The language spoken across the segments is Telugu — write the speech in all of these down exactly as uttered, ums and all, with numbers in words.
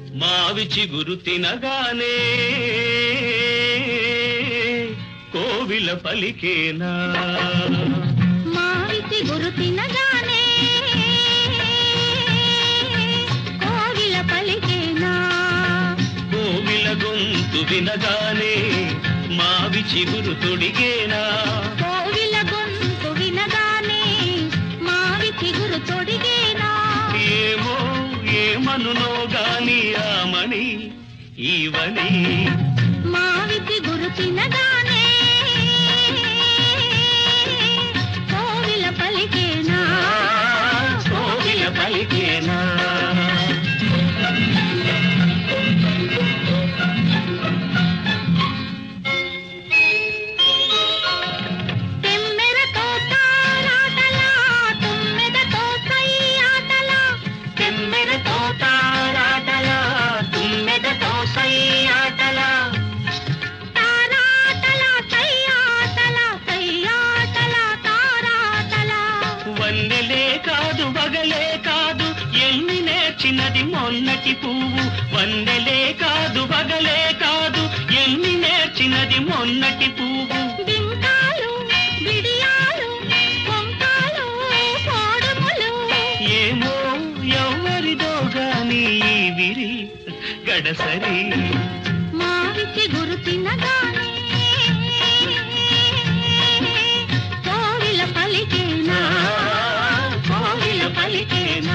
మావి చిగురు తినగానే కోవిల పలికేనా మావి చిగురు తినగానే కోవిల పలికేనా కోవిల గొంతు వినగానే మావి చిగురు తొడిగేనా కోవిల గొంతు వినగానే మావి చిగురు తొడిగేనా ఏమో ఏమనునో గాని ఆమని ఈవని మావి చిగురు తినగానే కోవిల పలికేనా కోవిల పలికేనా తెమ్మెరతో తారాటలా తుమ్మెదతో సయ్యాటలా తెమ్మెరతో తారాటలా తుమ్మెదతో సయ్యాటలా తారాటలా సయ్యాటలా సయ్యాటలా తారాటలా వన్నెలే కాదు వగలే కాదు ఎన్ని నేర్చినది మొన్నటి పువ్వు వన్నెలే కాదు వగలే కాదు ఎన్ని నేర్చినది మొన్నటి పువ్వు బింకాలు బిడియాలు కొంకాలు కోడుములు ఏమో ఎవరిదో గాని ఈ విరి గడసరి మావి చిగురు తినగానే కోవిల పలికేనా కోవిల పలికేనా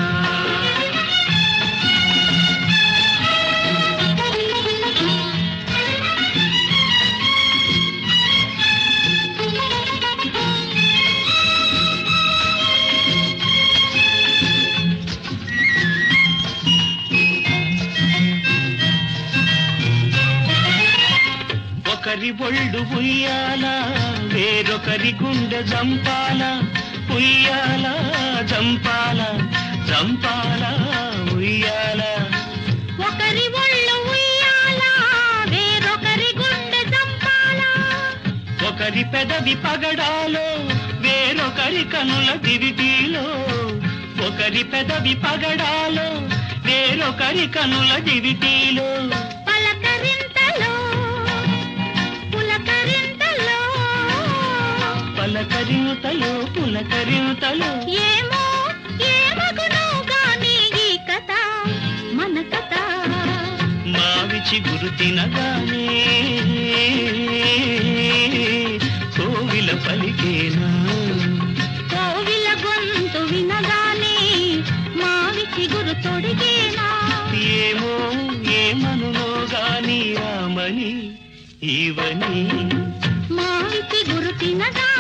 ఒకరి ఒళ్ళు ఉయ్యాల వేరొకరి గుండె జంపాల ఉయ్యాల జంపాల జంపాల ఉయ్యాల ఒకరి ఒళ్ళు ఉయ్యాల వేరొకరి గుండె చంపాల ఒకరి పెదవి పగడాలో వేరొకరి కనుల దివిటీలో ఒకరి పెదవి పగడాలో వేరొకరి కనుల దివిటీలో పలకరింతలో పులకరింతలో పలకరింతలో పులకరింతలో ఏమో ఏమగునో గాని ఈ కథ మన కథ మావి చిగురు తినగానే కోవిల పలికేనా కోవిల గొంతు వినగానే మావి చిగురు తొడిగేనా ఏమో ఏమనునో గాని రామని ఈవని మావి చిగురు తినగానే